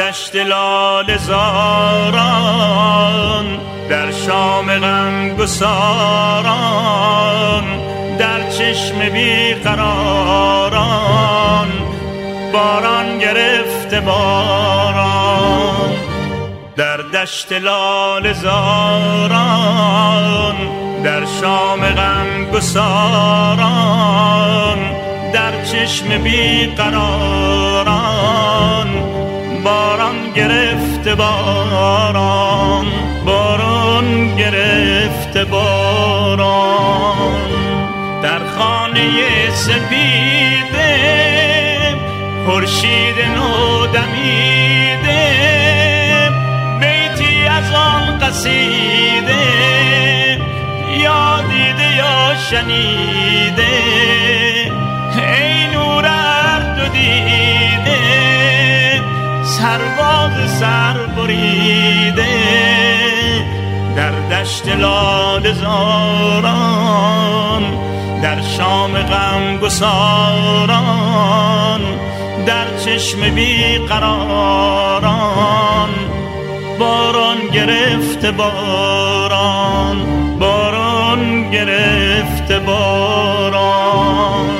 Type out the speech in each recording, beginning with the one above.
دشت لاله زاران، در شام غمگساران، در چشم بیقراران باران گرفته باران. در دشت لاله زاران، در شام غمگساران، در چشم بیقراران باران گرفته باران، باران گرفته باران. در خانه سپیده خورشید نو دمیده، بیتی از آن قصیده یا دیده یا شنیده. ای نور هر دو دیده، سرباز سر بریده، در دشت لاله زاران، در شام غمگساران، در چشم بیقراران باران گرفته باران، باران گرفته باران.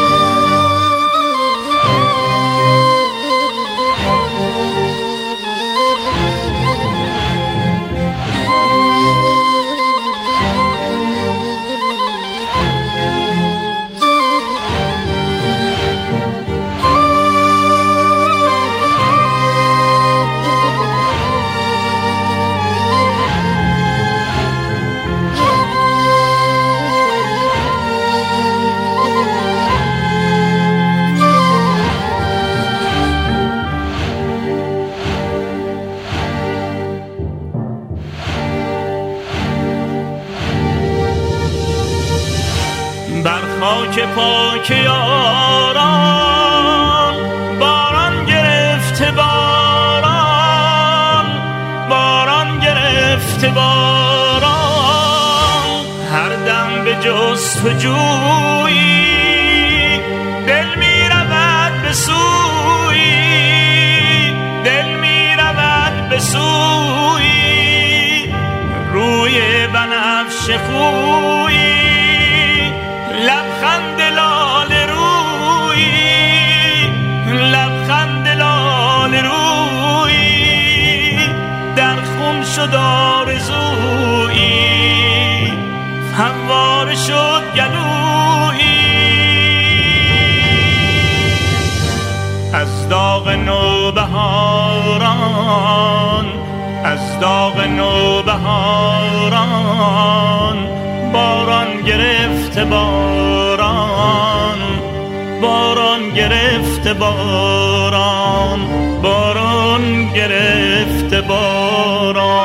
بر خاک پاک یاران باران گرفته باران، باران گرفته باران. هر دم به جستجویی دل می رود به سویی، دل می رود به سویی. روی بنفش خویی، لبخند لاله رویی، لبخند لاله رویی. در خون شد آرزویی، همواره شد گلویی. از داغ نوبهاران، از داغ نوبهاران باران گرفته باران، باران گرفته باران، باران گرفته باران.